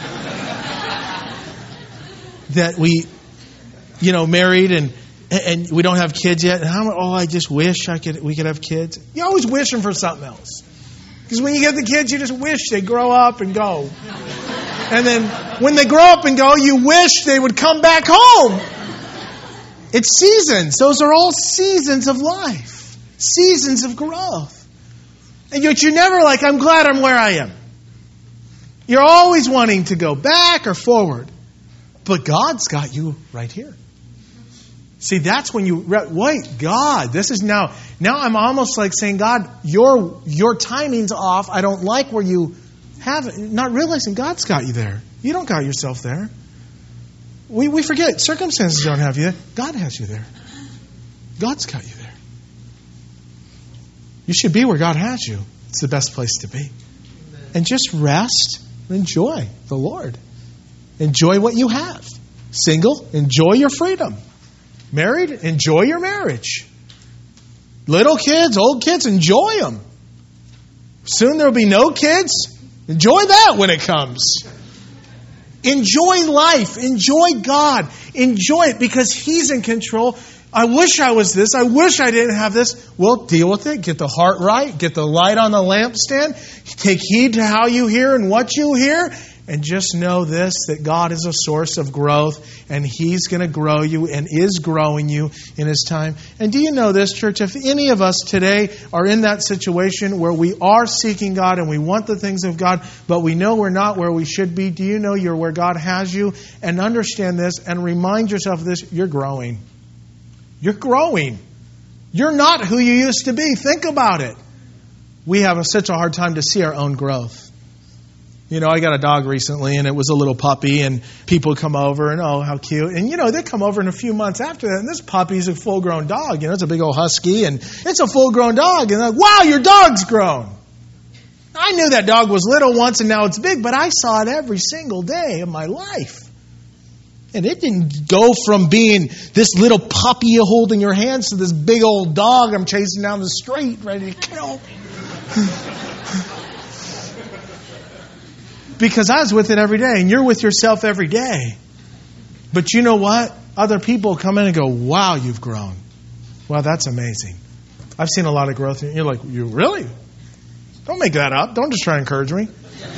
that we, married and we don't have kids yet? And I just wish we could have kids. You're always wishing for something else. Because when you get the kids, you just wish they'd grow up and go. And then when they grow up and go, you wish they would come back home. It's seasons. Those are all seasons of life. Seasons of growth. And yet you're never like, I'm glad I'm where I am. You're always wanting to go back or forward. But God's got you right here. See, that's when wait, God, this is now I'm almost like saying, God, your timing's off. I don't like where you have it. Not realizing God's got you there. You don't got yourself there. We forget. Circumstances don't have you there. God has you there. God's got you there. You should be where God has you. It's the best place to be. And just rest and enjoy the Lord. Enjoy what you have. Single, enjoy your freedom. Married, enjoy your marriage. Little kids, old kids, enjoy them. Soon there will be no kids. Enjoy that when it comes. Enjoy life. Enjoy God. Enjoy it because He's in control. I wish I was this. I wish I didn't have this. Well, deal with it. Get the heart right. Get the light on the lampstand. Take heed to how you hear and what you hear. And just know this, that God is a source of growth. And He's going to grow you and is growing you in His time. And do you know this, church? If any of us today are in that situation where we are seeking God and we want the things of God, but we know we're not where we should be, do you know you're where God has you? And understand this and remind yourself of this, you're growing. You're growing. You're not who you used to be. Think about it. We have such a hard time to see our own growth. I got a dog recently, and it was a little puppy, and people come over, and oh, how cute. And, they come over in a few months after that, and this puppy's a full-grown dog. It's a big old husky, and it's a full-grown dog. And they're like, wow, your dog's grown. I knew that dog was little once, and now it's big, but I saw it every single day of my life. And it didn't go from being this little puppy you hold in your hands to this big old dog I'm chasing down the street ready to kill. Because I was with it every day, and you're with yourself every day. But you know what? Other people come in and go, wow, you've grown. Well, that's amazing. I've seen a lot of growth. You're like, you really? Don't make that up. Don't just try to encourage me.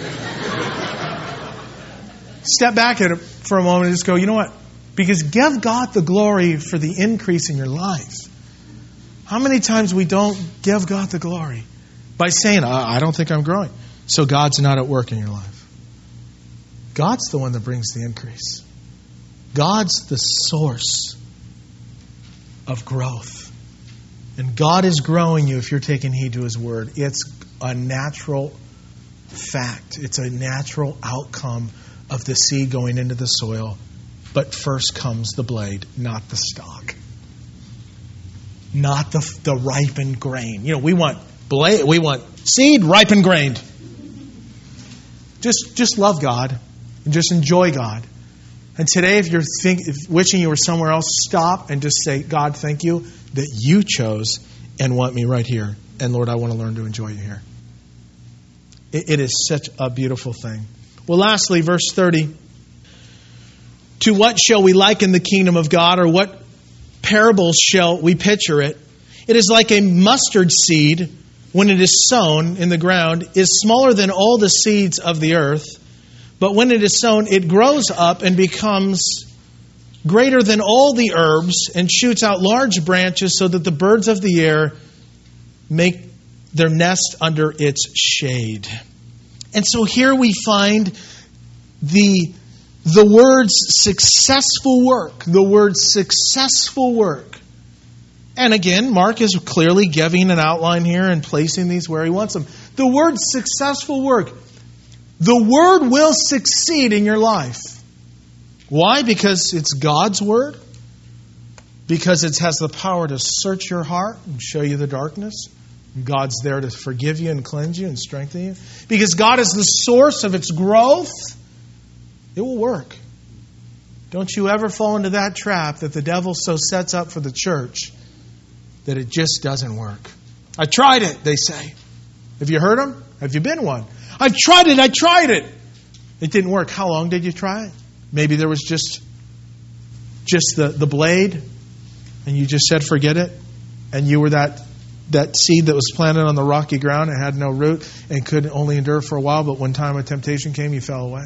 Step back at it for a moment and just go, you know what? Because give God the glory for the increase in your life. How many times we don't give God the glory? By saying, I don't think I'm growing. So God's not at work in your life. God's the one that brings the increase. God's the source of growth. And God is growing you if you're taking heed to His word. It's a natural fact. It's a natural outcome of the seed going into the soil. But first comes the blade, not the stalk. Not the ripened grain. We want blade, we want seed, ripened grain. Just love God. And just enjoy God. And today, if you're wishing you were somewhere else, stop and just say, God, thank you that you chose and want me right here. And Lord, I want to learn to enjoy you here. It is such a beautiful thing. Well, lastly, verse 30. To what shall we liken the kingdom of God, or what parables shall we picture it? It is like a mustard seed when it is sown in the ground, is smaller than all the seeds of the earth. But when it is sown, it grows up and becomes greater than all the herbs and shoots out large branches so that the birds of the air make their nest under its shade. And so here we find the The words successful work. The word successful work. And again, Mark is clearly giving an outline here and placing these where he wants them. The word successful work. The word will succeed in your life. Why? Because it's God's word. Because it has the power to search your heart and show you the darkness. God's there to forgive you and cleanse you and strengthen you. Because God is the source of its growth. It will work. Don't you ever fall into that trap that the devil so sets up for the church that it just doesn't work. I tried it, they say. Have you heard them? Have you been one? I tried it. It didn't work. How long did you try it? Maybe there was just the blade, and you just said forget it, and you were that seed that was planted on the rocky ground and had no root and could only endure for a while, but when time of temptation came, you fell away.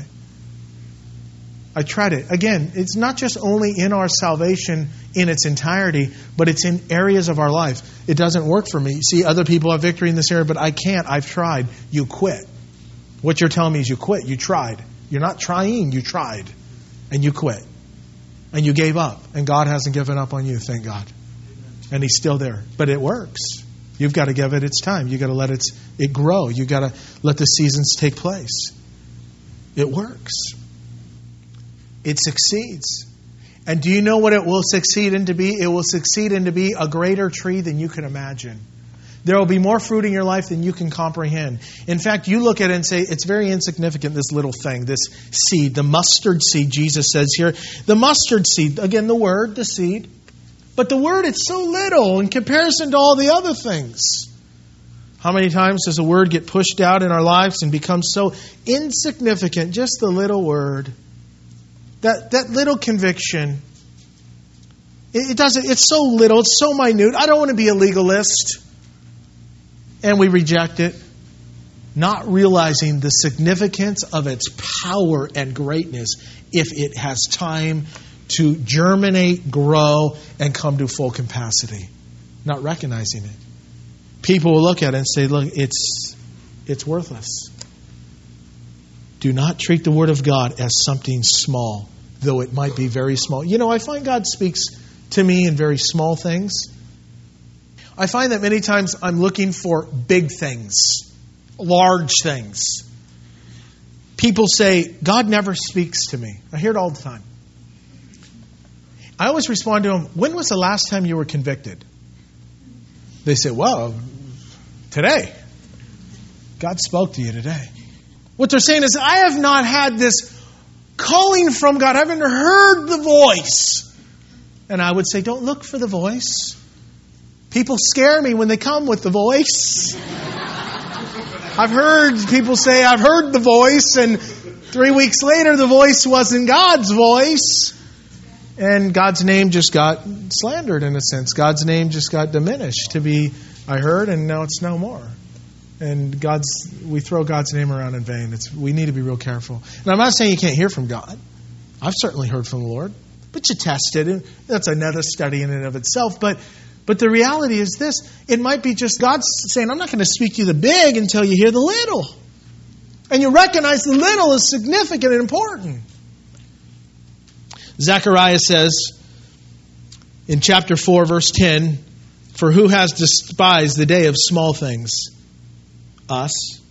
I tried it. Again, it's not just only in our salvation in its entirety, but it's in areas of our life. It doesn't work for me. See, other people have victory in this area, but I can't. I've tried. You quit. What you're telling me is you quit. You tried. You're not trying. You tried. And you quit. And you gave up. And God hasn't given up on you, thank God. And He's still there. But it works. You've got to give it its time. You've got to let it grow. You've got to let the seasons take place. It works. It succeeds. And do you know what it will succeed into be? It will succeed into be a greater tree than you can imagine. There will be more fruit in your life than you can comprehend. In fact, you look at it and say, it's very insignificant, this little thing, this seed, the mustard seed, Jesus says here. The mustard seed, again, the word, the seed. But the word, it's so little in comparison to all the other things. How many times does a word get pushed out in our lives and become so insignificant? Just the little word. That little conviction. It's so little, it's so minute. I don't want to be a legalist. And we reject it, not realizing the significance of its power and greatness if it has time to germinate, grow, and come to full capacity. Not recognizing it. People will look at it and say, look, it's worthless. Do not treat the Word of God as something small, though it might be very small. You know, I find God speaks to me in very small things. I find that many times I'm looking for big things, large things. People say, God never speaks to me. I hear it all the time. I always respond to them, when was the last time you were convicted? They say, well, today. God spoke to you today. What they're saying is, I have not had this calling from God. I haven't heard the voice. And I would say, don't look for the voice. People scare me when they come with the voice. I've heard people say, I've heard the voice, and 3 weeks later the voice wasn't God's voice. And God's name just got slandered in a sense. God's name just got diminished to be, I heard, and now it's no more. And we throw God's name around in vain. We need to be real careful. And I'm not saying you can't hear from God. I've certainly heard from the Lord. But you test it, and that's another study in and of itself. But the reality is this. It might be just God saying, I'm not going to speak to you the big until you hear the little. And you recognize the little is significant and important. Zechariah says in chapter 4, verse 10, for who has despised the day of small things? Us.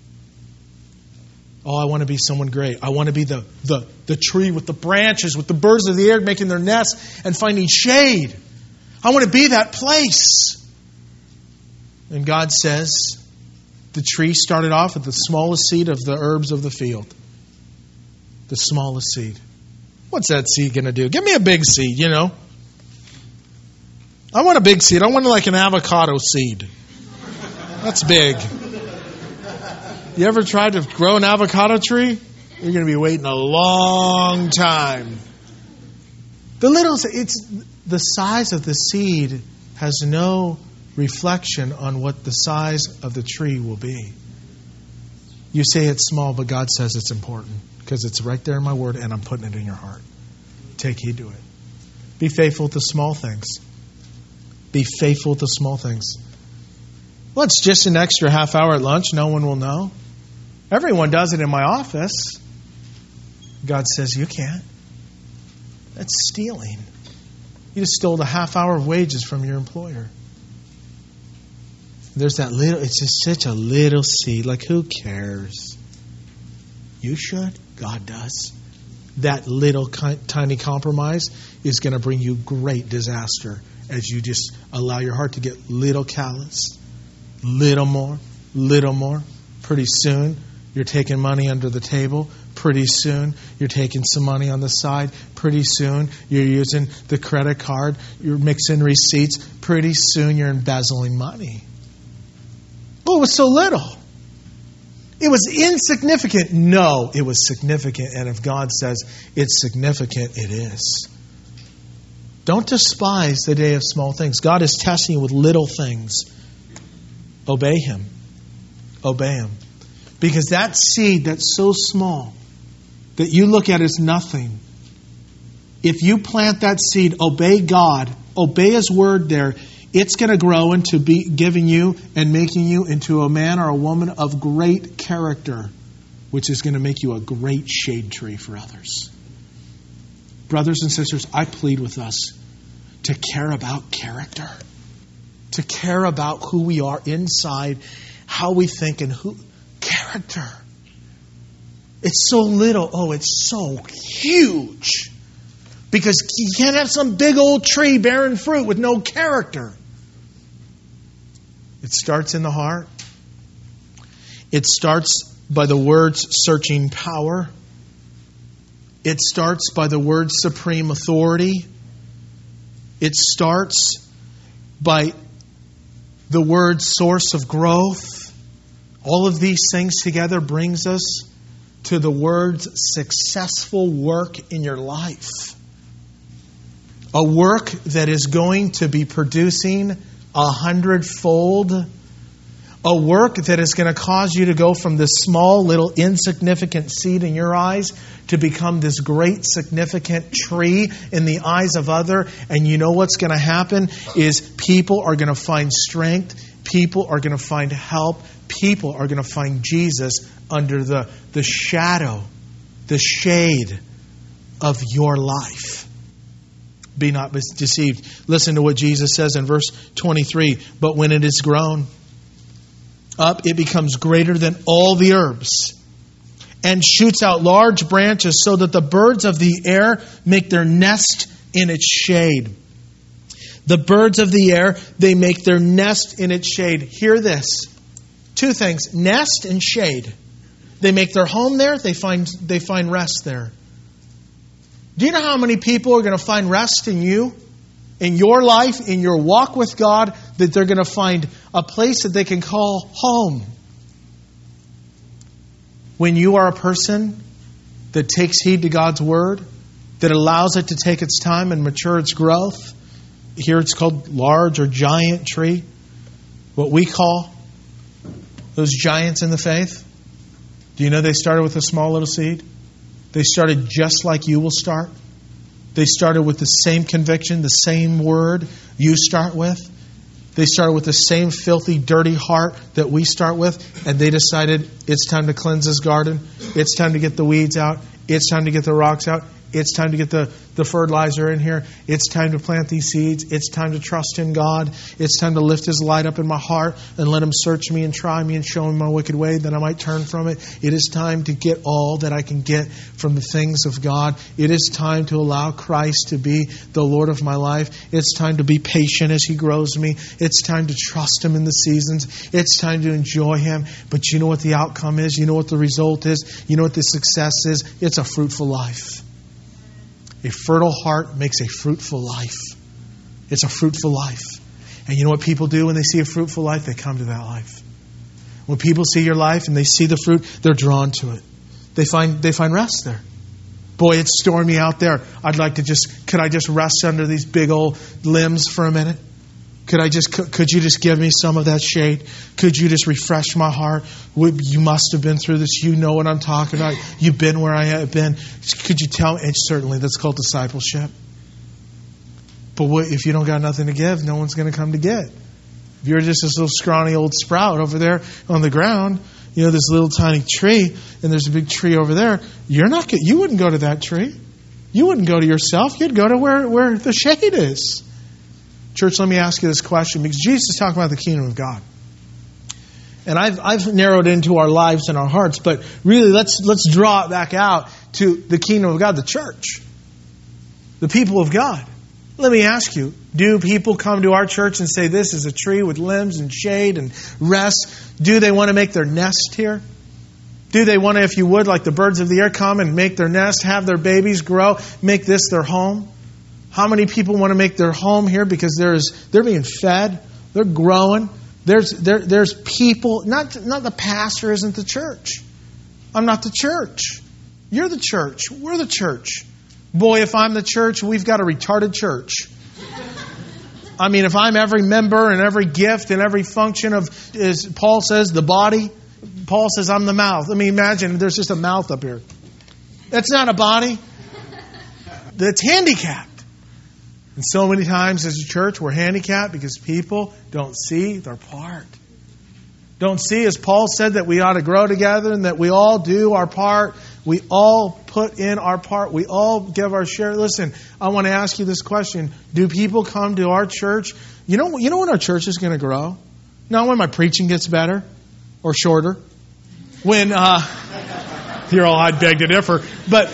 Oh, I want to be someone great. I want to be the tree with the branches, with the birds of the air making their nests and finding shade. I want to be that place. And God says, the tree started off with the smallest seed of the herbs of the field. The smallest seed. What's that seed going to do? Give me a big seed, you know. I want a big seed. I want like an avocado seed. That's big. You ever tried to grow an avocado tree? You're going to be waiting a long time. It's the size of the seed has no reflection on what the size of the tree will be. You say it's small, but God says it's important because it's right there in my word and I'm putting it in your heart. Take heed to it. Be faithful to small things. Be faithful to small things. Well, it's just an extra half hour at lunch. No one will know. Everyone does it in my office. God says, you can't. That's stealing. You just stole the half hour of wages from your employer. There's that little, it's just such a little seed. Like, who cares? You should. God does. That little tiny compromise is going to bring you great disaster as you just allow your heart to get little callous. Little more. Pretty soon, you're taking money under the table. Pretty soon, you're taking some money on the side. Pretty soon, you're using the credit card. You're mixing receipts. Pretty soon, you're embezzling money. Well, it was so little. It was insignificant. No, it was significant. And if God says it's significant, it is. Don't despise the day of small things. God is testing you with little things. Obey Him. Obey Him. Because that seed that's so small that you look at as nothing, if you plant that seed, obey God, obey His word there, it's going to grow into giving you and making you into a man or a woman of great character, which is going to make you a great shade tree for others. Brothers and sisters, I plead with us to care about character, to care about who we are inside, how we think, and character. It's so little. Oh, it's so huge. Because you can't have some big old tree bearing fruit with no character. It starts in the heart. It starts by the word's searching power. It starts by the word's supreme authority. It starts by the word's source of growth. All of these things together brings us to the word's successful work in your life. A work that is going to be producing 100-fold. A work that is going to cause you to go from this small, little, insignificant seed in your eyes to become this great, significant tree in the eyes of others. And you know what's going to happen is people are going to find strength. People are going to find help. People are going to find Jesus under the shadow, the shade of your life. Be not deceived. Listen to what Jesus says in verse 23. But when it is grown up, it becomes greater than all the herbs and shoots out large branches so that the birds of the air make their nest in its shade. The birds of the air, they make their nest in its shade. Hear this. Two things. Nest and shade. They make their home there. They find rest there. Do you know how many people are going to find rest in you, in your life, in your walk with God, that they're going to find a place that they can call home? When you are a person that takes heed to God's word, that allows it to take its time and mature its growth, here it's called large or giant tree, what we call those giants in the faith. Do you know they started with a small little seed? They started just like you will start. They started with the same conviction, the same word you start with. They started with the same filthy, dirty heart that we start with. And they decided it's time to cleanse this garden. It's time to get the weeds out. It's time to get the rocks out. It's time to get the fertilizer in here. It's time to plant these seeds. It's time to trust in God. It's time to lift His light up in my heart and let Him search me and try me and show me my wicked way that I might turn from it. It is time to get all that I can get from the things of God. It is time to allow Christ to be the Lord of my life. It's time to be patient as He grows me. It's time to trust Him in the seasons. It's time to enjoy Him. But you know what the outcome is? You know what the result is? You know what the success is? It's a fruitful life. A fertile heart makes a fruitful life. It's a fruitful life. And you know what people do when they see a fruitful life? They come to that life. When people see your life and they see the fruit, they're drawn to it. They find rest there. Boy, it's stormy out there. Could I just rest under these big old limbs for a minute? Could you just give me some of that shade? Could you just refresh my heart? You must have been through this. You know what I'm talking about. You've been where I have been. Could you tell me? And certainly, that's called discipleship. But if you don't got nothing to give, no one's going to come to get. If you're just this little scrawny old sprout over there on the ground, this little tiny tree, and there's a big tree over there, you wouldn't go to that tree. You wouldn't go to yourself. You'd go to where the shade is. Church, let me ask you this question, because Jesus is talking about the kingdom of God. And I've narrowed into our lives and our hearts, but really let's draw it back out to the kingdom of God, the church, the people of God. Let me ask you, do people come to our church and say, this is a tree with limbs and shade and rest? Do they want to make their nest here? Do they want to, if you would, like the birds of the air, come and make their nest, have their babies grow, make this their home? How many people want to make their home here because they're being fed, they're growing? There's people, not the pastor isn't the church. I'm not the church. You're the church. We're the church. Boy, if I'm the church, we've got a retarded church. I mean, if I'm every member and every gift and every function of, as Paul says, the body, Paul says I'm the mouth. I mean, imagine there's just a mouth up here. That's not a body. That's handicapped. And so many times as a church, we're handicapped because people don't see their part. Don't see, as Paul said, that we ought to grow together and that we all do our part. We all put in our part. We all give our share. Listen, I want to ask you this question. Do people come to our church? You know when our church is going to grow? Not when my preaching gets better or shorter. When, you're all, I'd beg to differ. But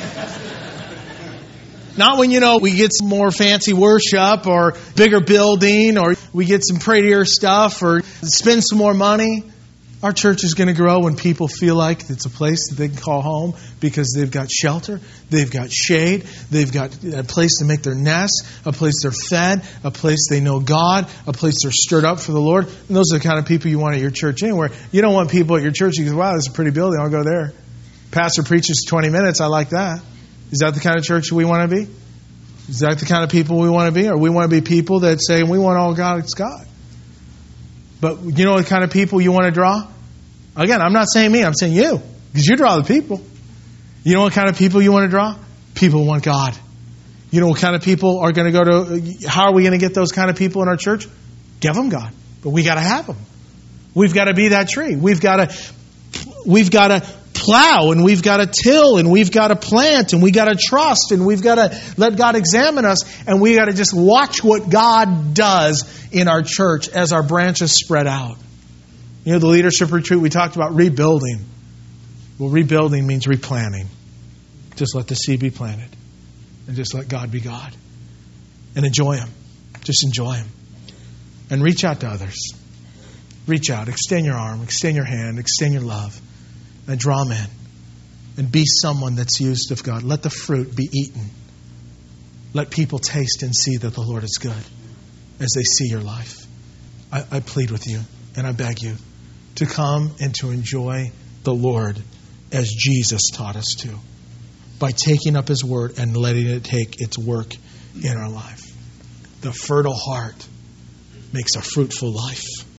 not when, we get some more fancy worship or bigger building or we get some prettier stuff or spend some more money. Our church is going to grow when people feel like it's a place that they can call home because they've got shelter, they've got shade, they've got a place to make their nest, a place they're fed, a place they know God, a place they're stirred up for the Lord. And those are the kind of people you want at your church anywhere. You don't want people at your church who go, wow, this is a pretty building, I'll go there. Pastor preaches 20 minutes, I like that. Is that the kind of church we want to be? Is that the kind of people we want to be? Or we want to be people that say, we want all God, it's God. But you know what kind of people you want to draw? Again, I'm not saying me, I'm saying you. Because you draw the people. You know what kind of people you want to draw? People who want God. You know what kind of people are going to go to... How are we going to get those kind of people in our church? Give them God. But we got to have them. We've got to be that tree. We've got to plow, and we've got to till, and we've got to plant, and we've got to trust, and we've got to let God examine us, and we've got to just watch what God does in our church as our branches spread out. The leadership retreat, we talked about rebuilding. Well, rebuilding means replanting. Just let the seed be planted. And just let God be God. And enjoy Him. Just enjoy Him. And reach out to others. Reach out. Extend your arm. Extend your hand. Extend your love. And draw them in. And be someone that's used of God. Let the fruit be eaten. Let people taste and see that the Lord is good as they see your life. I plead with you and I beg you to come and to enjoy the Lord as Jesus taught us to, by taking up His word and letting it take its work in our life. The fertile heart makes a fruitful life.